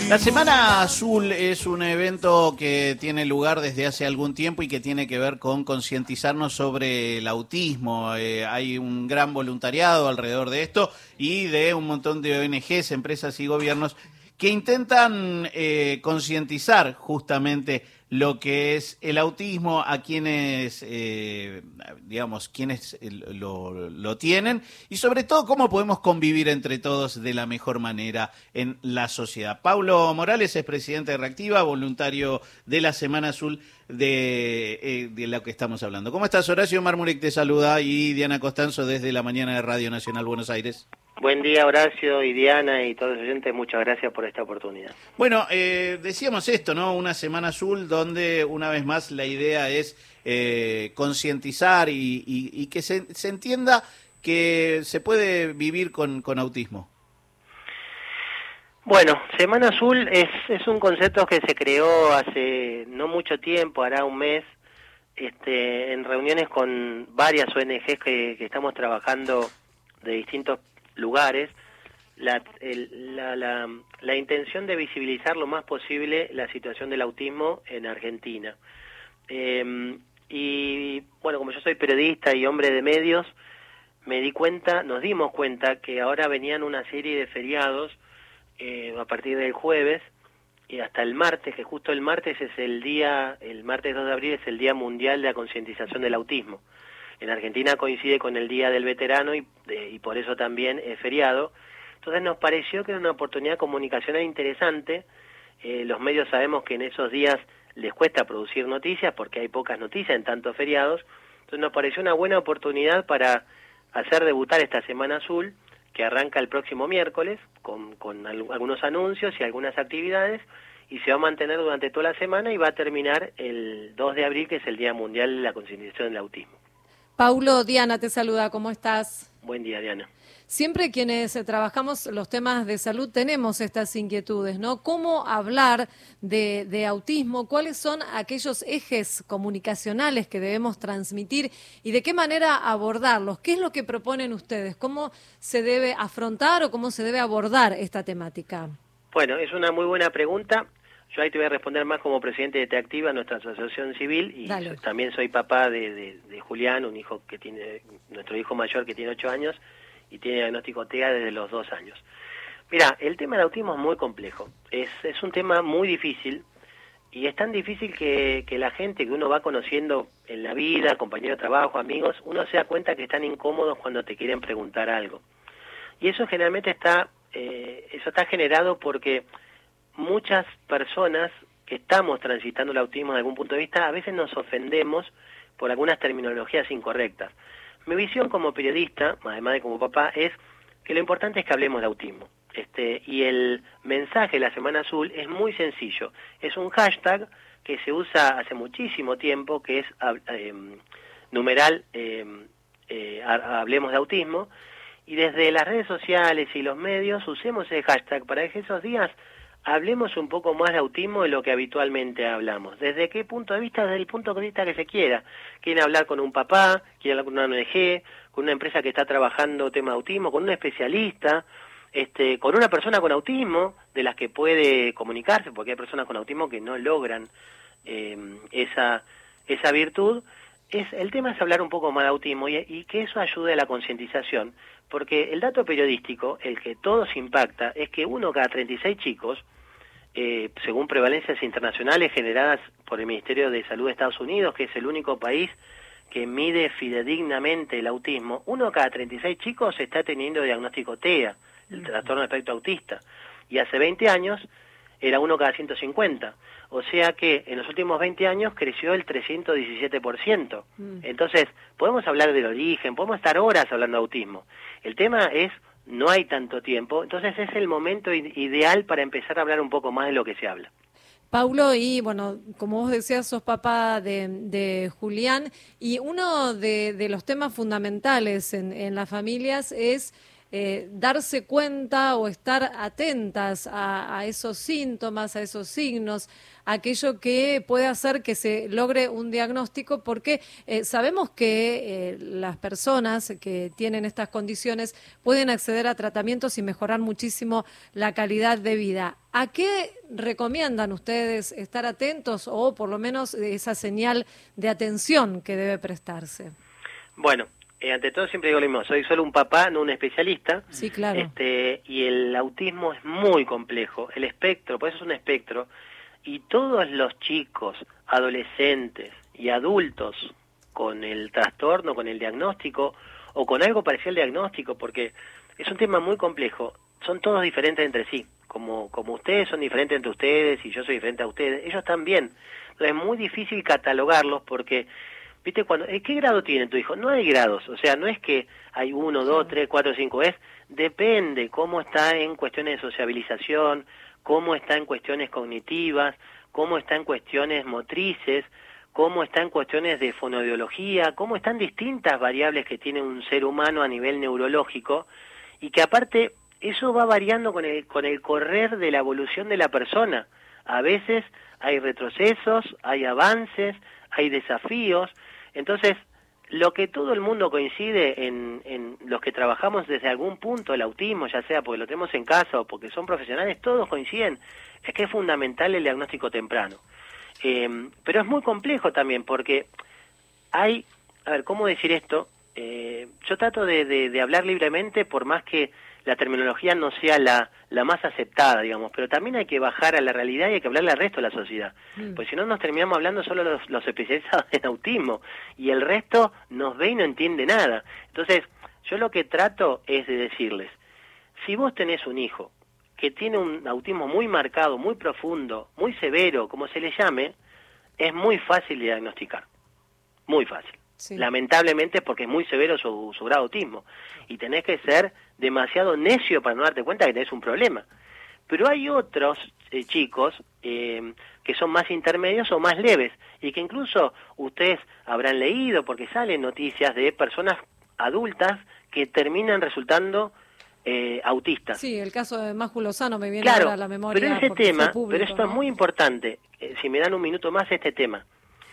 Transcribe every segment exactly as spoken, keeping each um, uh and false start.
La Semana Azul es un evento que tiene lugar desde hace algún tiempo y que tiene que ver con concientizarnos sobre el autismo. Eh, hay un gran voluntariado alrededor de esto y de un montón de O N Ges, empresas y gobiernos que intentan eh, concientizar justamente lo que es el autismo a quienes, eh, digamos, quienes lo, lo tienen y sobre todo cómo podemos convivir entre todos de la mejor manera en la sociedad. Paulo Morales es presidente de Reactiva, voluntario de la Semana Azul de, eh, de lo que estamos hablando. ¿Cómo estás? Horacio Marmurek te saluda y Diana Costanzo desde la mañana de Radio Nacional Buenos Aires. Buen día, Horacio y Diana y todos los oyentes, muchas gracias por esta oportunidad. Bueno, eh, decíamos esto, ¿no? Una Semana Azul donde una vez más la idea es eh, concientizar y, y, y que se, se entienda que se puede vivir con, con autismo. Bueno, Semana Azul es, es un concepto que se creó hace no mucho tiempo, hará un mes, este, en reuniones con varias O N Ges que, que estamos trabajando de distintos lugares, la, el, la, la, la intención de visibilizar lo más posible la situación del autismo en Argentina. Eh, y bueno, como yo soy periodista y hombre de medios, me di cuenta, nos dimos cuenta que ahora venían una serie de feriados eh, a partir del jueves y hasta el martes, que justo el martes es el día, el martes dos de abril es el Día Mundial de la Concientización del Autismo. En Argentina coincide con el Día del Veterano y, de, y por eso también es feriado. Entonces nos pareció que era una oportunidad comunicacional interesante. Eh, los medios sabemos que en esos días les cuesta producir noticias porque hay pocas noticias en tantos feriados. Entonces nos pareció una buena oportunidad para hacer debutar esta Semana Azul, que arranca el próximo miércoles con, con al, algunos anuncios y algunas actividades y se va a mantener durante toda la semana y va a terminar el dos de abril, que es el Día Mundial de la Concientización del Autismo. Paulo, Diana te saluda, ¿cómo estás? Buen día, Diana. Siempre quienes eh, trabajamos los temas de salud tenemos estas inquietudes, ¿no? ¿Cómo hablar de, de autismo? ¿Cuáles son aquellos ejes comunicacionales que debemos transmitir y de qué manera abordarlos? ¿Qué es lo que proponen ustedes? ¿Cómo se debe afrontar o cómo se debe abordar esta temática? Bueno, es una muy buena pregunta. Yo ahí te voy a responder más como presidente de TEActiva, nuestra asociación civil, y so, también soy papá de, de, de Julián, un hijo que tiene, nuestro hijo mayor que tiene ocho años y tiene diagnóstico T E A desde los dos años. Mira, el tema del autismo es muy complejo, es, es un tema muy difícil y es tan difícil que, que la gente que uno va conociendo en la vida, compañeros de trabajo, amigos, uno se da cuenta que están incómodos cuando te quieren preguntar algo. Y eso generalmente está, eh, eso está generado porque muchas personas que estamos transitando el autismo desde algún punto de vista, a veces nos ofendemos por algunas terminologías incorrectas. Mi visión como periodista, además de como papá, es que lo importante es que hablemos de autismo. Este, y el mensaje de la Semana Azul es muy sencillo. Es un hashtag que se usa hace muchísimo tiempo, que es eh, numeral eh, eh, hablemos de autismo, y desde las redes sociales y los medios usemos ese hashtag para que esos días hablemos un poco más de autismo de lo que habitualmente hablamos. ¿Desde qué punto de vista? Desde el punto de vista que se quiera. Quieren hablar con un papá, quieren hablar con una O N Ge, con una empresa que está trabajando tema de autismo, con un especialista, este, con una persona con autismo, de las que puede comunicarse, porque hay personas con autismo que no logran eh, esa, esa virtud. Es, el tema es hablar un poco más de autismo y, y que eso ayude a la concientización, porque el dato periodístico, el que todos impacta, es que uno cada treinta y seis chicos, eh, según prevalencias internacionales generadas por el Ministerio de Salud de Estados Unidos, que es el único país que mide fidedignamente el autismo, uno cada treinta y seis chicos está teniendo diagnóstico T E A, el trastorno de espectro autista, y hace veinte años era uno cada ciento cincuenta. O sea que en los últimos veinte años creció el trescientos diecisiete por ciento. Mm. Entonces, podemos hablar del origen, podemos estar horas hablando de autismo. El tema es, no hay tanto tiempo, entonces es el momento ideal para empezar a hablar un poco más de lo que se habla. Paulo, y bueno, como vos decías, sos papá de, de Julián, y uno de, de los temas fundamentales en, en las familias es eh, darse cuenta o estar atentas a, a esos síntomas, a esos signos, aquello que puede hacer que se logre un diagnóstico, porque eh, sabemos que eh, las personas que tienen estas condiciones pueden acceder a tratamientos y mejorar muchísimo la calidad de vida. ¿A qué recomiendan ustedes estar atentos o por lo menos esa señal de atención que debe prestarse? Bueno, eh, ante todo siempre digo lo mismo, soy solo un papá, no un especialista. Sí, claro. Este, y el autismo es muy complejo, el espectro, por eso es un espectro, y todos los chicos, adolescentes y adultos con el trastorno, con el diagnóstico o con algo parecido al diagnóstico, porque es un tema muy complejo, son todos diferentes entre sí, como, como ustedes son diferentes entre ustedes y yo soy diferente a ustedes, ellos también. Entonces es muy difícil catalogarlos porque, viste, cuando, ¿qué grado tiene tu hijo? No hay grados, o sea, no es que hay uno, dos, tres, cuatro, cinco, es, depende cómo está en cuestiones de sociabilización, cómo está en cuestiones cognitivas, cómo está en cuestiones motrices, cómo está en cuestiones de fonoaudiología, cómo están distintas variables que tiene un ser humano a nivel neurológico, y que aparte eso va variando con el, con el correr de la evolución de la persona. A veces hay retrocesos, hay avances, hay desafíos. Entonces, lo que todo el mundo coincide en, en los que trabajamos desde algún punto el autismo, ya sea porque lo tenemos en casa o porque son profesionales, todos coinciden, es que es fundamental el diagnóstico temprano. Eh, pero es muy complejo también porque hay, a ver, ¿cómo decir esto? Eh, yo trato de, de, de hablar libremente por más que la terminología no sea la, la más aceptada, digamos, pero también hay que bajar a la realidad y hay que hablarle al resto de la sociedad, mm. pues si no nos terminamos hablando solo los, los especializados en autismo y el resto nos ve y no entiende nada. Entonces, yo lo que trato es de decirles, si vos tenés un hijo que tiene un autismo muy marcado, muy profundo, muy severo, como se le llame, es muy fácil de diagnosticar, muy fácil. Sí. Lamentablemente es porque es muy severo su, su grado de autismo y tenés que ser demasiado necio para no darte cuenta que tenés un problema. Pero hay otros eh, chicos eh, que son más intermedios o más leves y que incluso ustedes habrán leído porque salen noticias de personas adultas que terminan resultando eh, autistas. Sí, el caso de Maju Lozano me viene claro, ahora a la memoria. Pero ese tema, público, pero esto ¿no? es muy importante, eh, si me dan un minuto más este tema.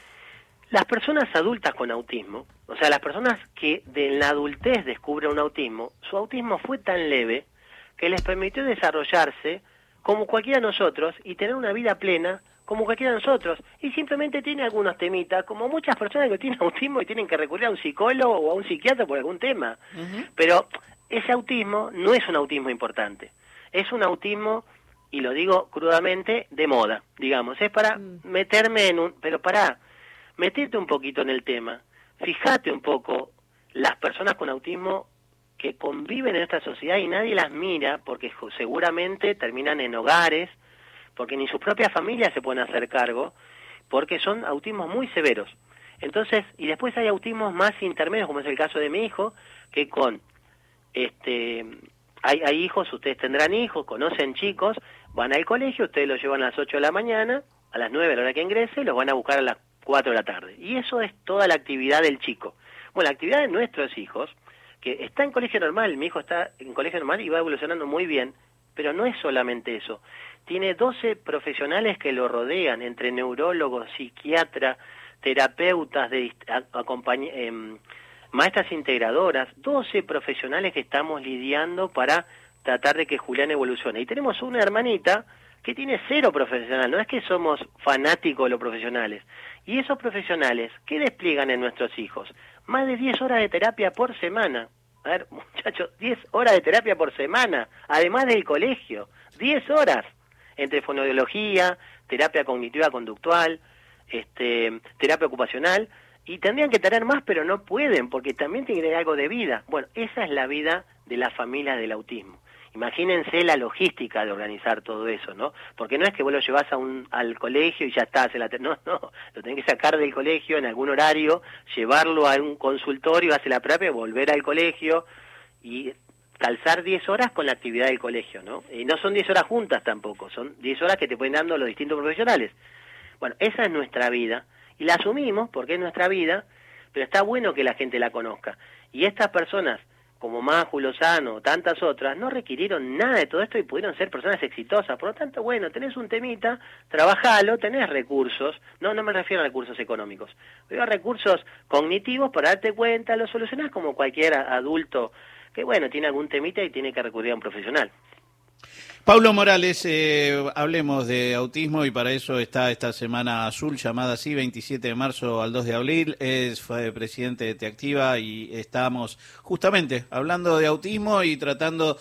Las personas adultas con autismo, o sea, las personas que de la adultez descubren un autismo, su autismo fue tan leve que les permitió desarrollarse como cualquiera de nosotros y tener una vida plena como cualquiera de nosotros. Y simplemente tiene algunos temitas, como muchas personas que tienen autismo y tienen que recurrir a un psicólogo o a un psiquiatra por algún tema. Uh-huh. Pero ese autismo no es un autismo importante, es un autismo, y lo digo crudamente, de moda, digamos. Es para uh-huh. meterme en un... Pero pará. Metete un poquito en el tema, fíjate un poco las personas con autismo que conviven en esta sociedad y nadie las mira porque seguramente terminan en hogares, porque ni sus propias familias se pueden hacer cargo, porque son autismos muy severos. Entonces, y después hay autismos más intermedios, como es el caso de mi hijo, que con, este, hay, hay hijos, ustedes tendrán hijos, conocen chicos, van al colegio, ustedes los llevan a las ocho de la mañana, a las nueve a la hora que ingrese, los van a buscar a las cuatro de la tarde. Y eso es toda la actividad del chico. Bueno, la actividad de nuestros hijos, que está en colegio normal, mi hijo está en colegio normal y va evolucionando muy bien, pero no es solamente eso. Tiene doce profesionales que lo rodean, entre neurólogos, psiquiatras, terapeutas, de, acompañ- eh, maestras integradoras, doce profesionales que estamos lidiando para tratar de que Julián evolucione. Y tenemos una hermanita que tiene cero profesional, no es que somos fanáticos de los profesionales. Y esos profesionales, ¿qué despliegan en nuestros hijos? Más de diez horas de terapia por semana. A ver, muchachos, diez horas de terapia por semana, además del colegio. diez horas, entre fonoaudiología, terapia cognitiva conductual, este, terapia ocupacional, y tendrían que tener más, pero no pueden, porque también tienen que tener algo de vida. Bueno, esa es la vida de la familia del autismo. Imagínense la logística de organizar todo eso, ¿no? Porque no es que vos lo llevas a un, al colegio y ya está, se la te... no, no, lo tenés que sacar del colegio en algún horario, llevarlo a un consultorio, hacer la terapia, volver al colegio y calzar diez horas con la actividad del colegio, ¿no? Y no son diez horas juntas tampoco, son diez horas que te pueden dando los distintos profesionales. Bueno, esa es nuestra vida y la asumimos porque es nuestra vida, pero está bueno que la gente la conozca. Y estas personas como Maju Lozano, tantas otras, no requirieron nada de todo esto y pudieron ser personas exitosas. Por lo tanto, bueno, tenés un temita, trabajalo, tenés recursos, no no me refiero a recursos económicos, pero a recursos cognitivos para darte cuenta, lo solucionás como cualquier adulto que, bueno, tiene algún temita y tiene que recurrir a un profesional. Paulo Morales, eh, hablemos de autismo y para eso está esta Semana Azul, llamada así, veintisiete de marzo al dos de abril, es fue presidente de Te Activa y estamos justamente hablando de autismo y tratando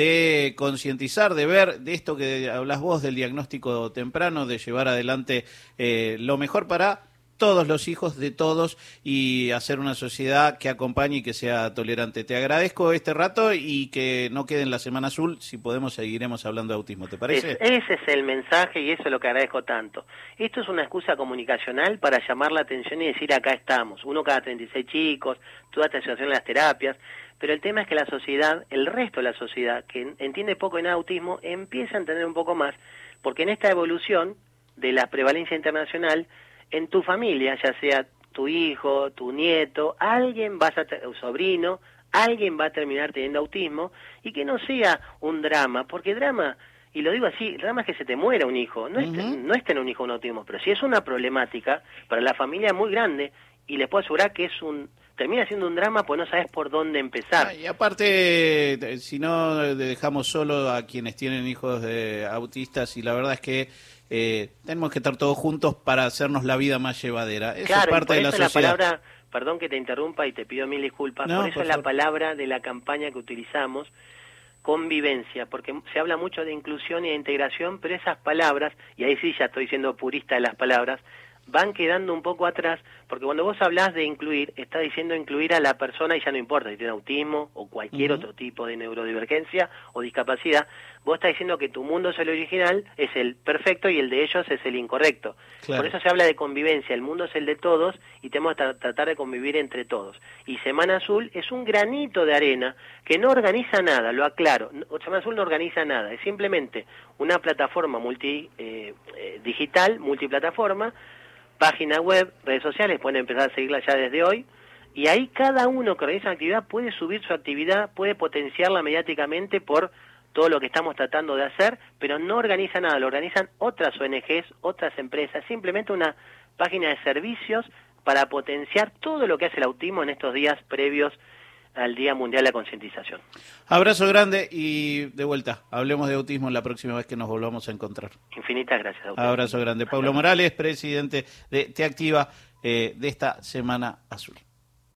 de concientizar, de ver de esto que hablas vos, del diagnóstico temprano, de llevar adelante eh, lo mejor para todos los hijos de todos y hacer una sociedad que acompañe y que sea tolerante. Te agradezco este rato y que no quede en la Semana Azul. Si podemos, seguiremos hablando de autismo. ¿Te parece? Es, ese es el mensaje y eso es lo que agradezco tanto. Esto es una excusa comunicacional para llamar la atención y decir acá estamos. Uno cada treinta y seis chicos, toda esta situación en las terapias. Pero el tema es que la sociedad, el resto de la sociedad, que entiende poco en autismo, empieza a entender un poco más. Porque en esta evolución de la prevalencia internacional, en tu familia, ya sea tu hijo, tu nieto, alguien vas a un sobrino, alguien va a terminar teniendo autismo, y que no sea un drama, porque drama, y lo digo así, el drama es que se te muera un hijo, no, uh-huh. es, no es tener un hijo con autismo, pero si es una problemática para la familia muy grande, y les puedo asegurar que es un termina siendo un drama, pues no sabes por dónde empezar. Ah, y aparte, si no dejamos solo a quienes tienen hijos de autistas, y la verdad es que Eh, tenemos que estar todos juntos para hacernos la vida más llevadera. Eso claro, es parte por de la eso sociedad. La palabra, perdón que te interrumpa y te pido mil disculpas, No, por eso por es la favor. palabra de la campaña que utilizamos, convivencia, porque se habla mucho de inclusión y de integración, pero esas palabras, y ahí sí ya estoy siendo purista de las palabras, van quedando un poco atrás, porque cuando vos hablás de incluir, estás diciendo incluir a la persona y ya no importa si tiene autismo o cualquier uh-huh. otro tipo de neurodivergencia o discapacidad, vos estás diciendo que tu mundo es el original, es el perfecto y el de ellos es el incorrecto. Claro. Por eso se habla de convivencia, el mundo es el de todos y tenemos que tratar de convivir entre todos. Y Semana Azul es un granito de arena que no organiza nada, lo aclaro, Semana Azul no organiza nada, es simplemente una plataforma multi eh, eh, digital, multiplataforma, página web, redes sociales, pueden empezar a seguirla ya desde hoy, y ahí cada uno que organiza una actividad puede subir su actividad, puede potenciarla mediáticamente por todo lo que estamos tratando de hacer, pero no organiza nada, lo organizan otras O N Ges, otras empresas, simplemente una página de servicios para potenciar todo lo que hace el autismo en estos días previos al Día Mundial de la Concientización. Abrazo grande y de vuelta, hablemos de autismo la próxima vez que nos volvamos a encontrar. Infinitas gracias a usted. Abrazo grande. Paulo Morales, presidente de Te Activa, eh, de esta Semana Azul.